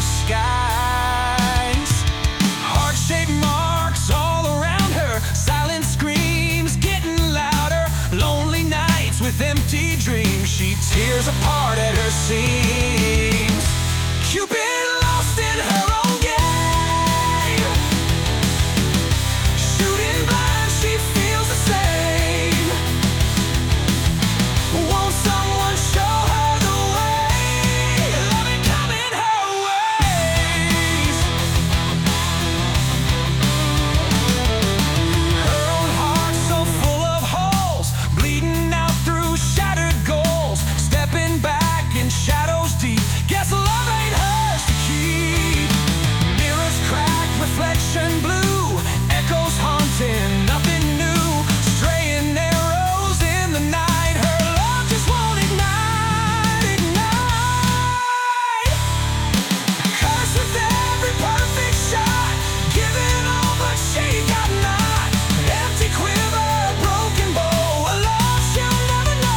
skies. Heart-shaped marks all around her, silent screams getting louder. Lonely nights with empty dreams, she tears apart at her seams. Cupid lost in her own game, shooting blind, she feels the same. Won't someone show her the way? Love ain't coming her ways. Her own heart so full of holes, bleeding out through shattered goals. Stepping back in shadows deep, guess love ain't hers to keep. Mirrors cracked, reflection blue, echoes haunting, nothing new. Straying arrows in the night, her love just won't ignite, ignite. Cursed with every perfect shot, giving all but she got not. Empty quiver, broken bow, a love she'll never know.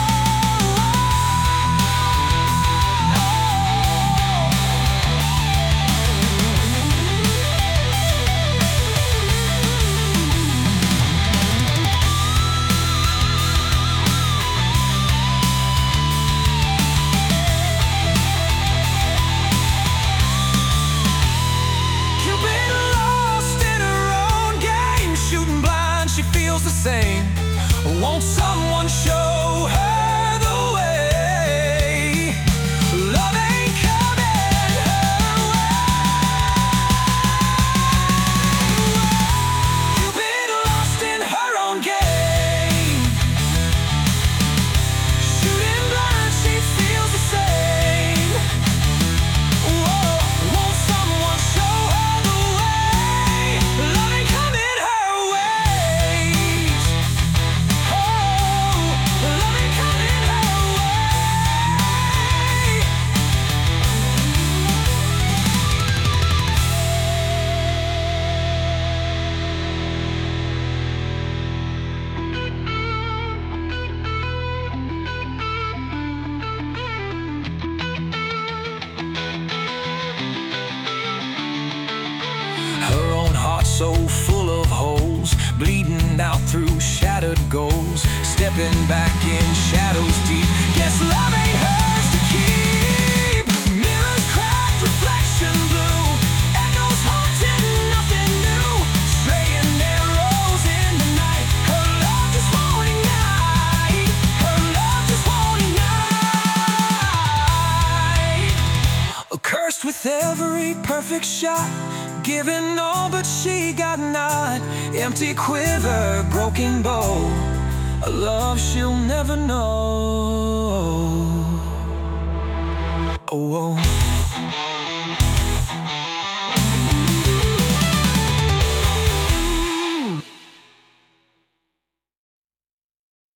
Cupid lost in her own game, shooting blind, she feels the same. Won't someone show her the way? Love ain't coming her way. Cupid lost in her own game, shooting blind, she feels the same. Whoa, won't someone show her the way? Love ain't coming her ways. Oh, love ain't coming her way. Her own heart so full of holes, bleeding out through shattered goals. Stepping back in shadows deep, guess love ain't hers to keep. Mirrors cracked, reflection blue, echoes haunting, nothing new. Straying arrows in the night, her love just won't ignite. Her love just won't ignite. Cursed with every perfect shot, giving all but she got not. Empty quiver, broken bow, a love she'll never know. Oh, oh.